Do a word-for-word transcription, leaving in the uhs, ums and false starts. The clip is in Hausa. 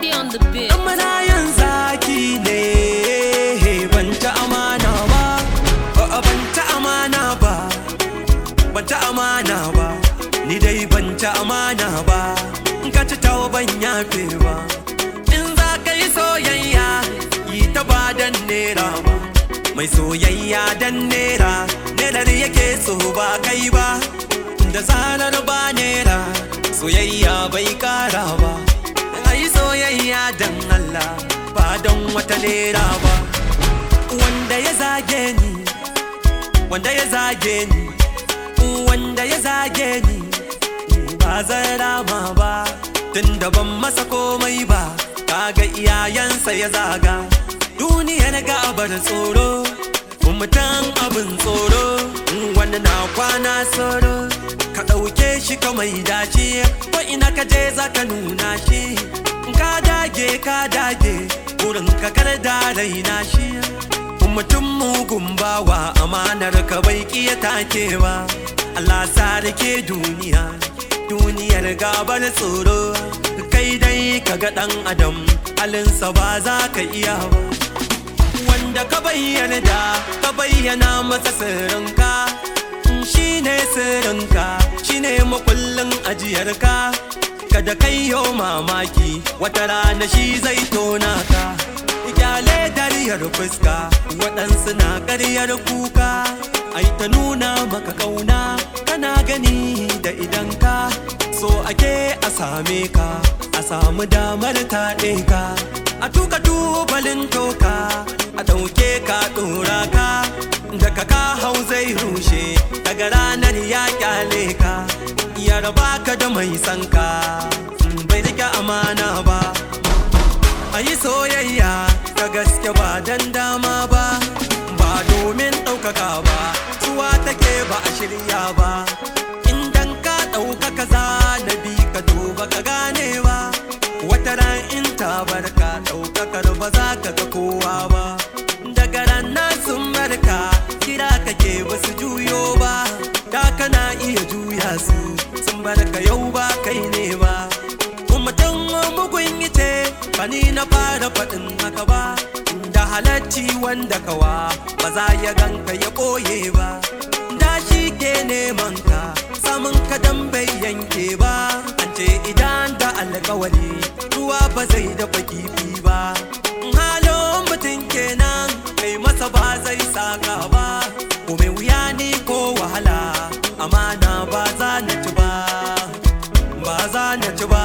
Cody on the beat. Amanayan zaki ne banta amana ba, banta amana ba, banta amana ba, ni dai banta amana ba. Ka ci tawo ban yafe ba. In za ka yi soyayya yi ta ba dan nera ba. Mai soyayya dan nera, nerar yake so ba kai ba. Da zarar ba nera, soyayya bai kara ba. Ai soyayya dan Allah ba don wata nera ba. Wanda ya zage ni, wanda ya zage ni, wanda ya zage ni, ba zai rama ba. Tunda ban masa komai ba, kaga iyayensa ya zaga. Duniyar ga abar tsoro, mutan abin tsoro. Wanda na kwana tsoro, ka ɗauke shi ka mai dace. Ko ina ka je za ka nuna shi. Ka dage ka dage, wurin ka kar da raina shi. Mutum mugun bawa, amanar ka bai kiya take ba. Allah sarki duniya, duniyar gabar tsoro. Kai dai ka ga ɗan adam, halinsa ba za ka iya ba. Wanda ka bayyana da, ka bayyana masa sirrinka. Shi ne sirrinka, shi ne makullin ajiyarka. Kada kai yo mamaki, wata rana shi zai tona ka. Kyale dariyar fuska, waɗansu na ƙaryar kuka. Ai ta nuna maka kauna, kana gani da idanka. So ake a same ka, a samu damar taɗe ka. A tuka tubalin toka, a ɗauke ka ɗora ka. Daga ka hau zai rushe, daga ranar ya kyale ka. Ya raba ka da mai sanka, bai rike amana ba. A yi soyayya ta gaske ba dan dama ba, ba domin ɗaukaka ba. Tuwa take ba a shirya ba. Indan ka ɗaukaka za na bi ka duba ka gane ba. Wata ran in ta barka ɗaukakar ba za ka ga kowa ba. Daga ranar sun barka kira kake ba su juyo ba. Da kana iya juya su, sun barka yau ba kai ne ba. Mutum mugun yace ba ni na fara faɗin haka ba. Da halacci wanda kawa ba za ya ganka ya ɓoye ba. Da shi ke neman ka, samun ka dan bai yanke ba. An ce idan da alƙawari, ruwa ba zai dafa kifi ba. Halin mutum kenan, kai masa ba zai saka ba. Ko mai wuya ni ko wahala, amana ba za na ci ba, ba za na ci ba.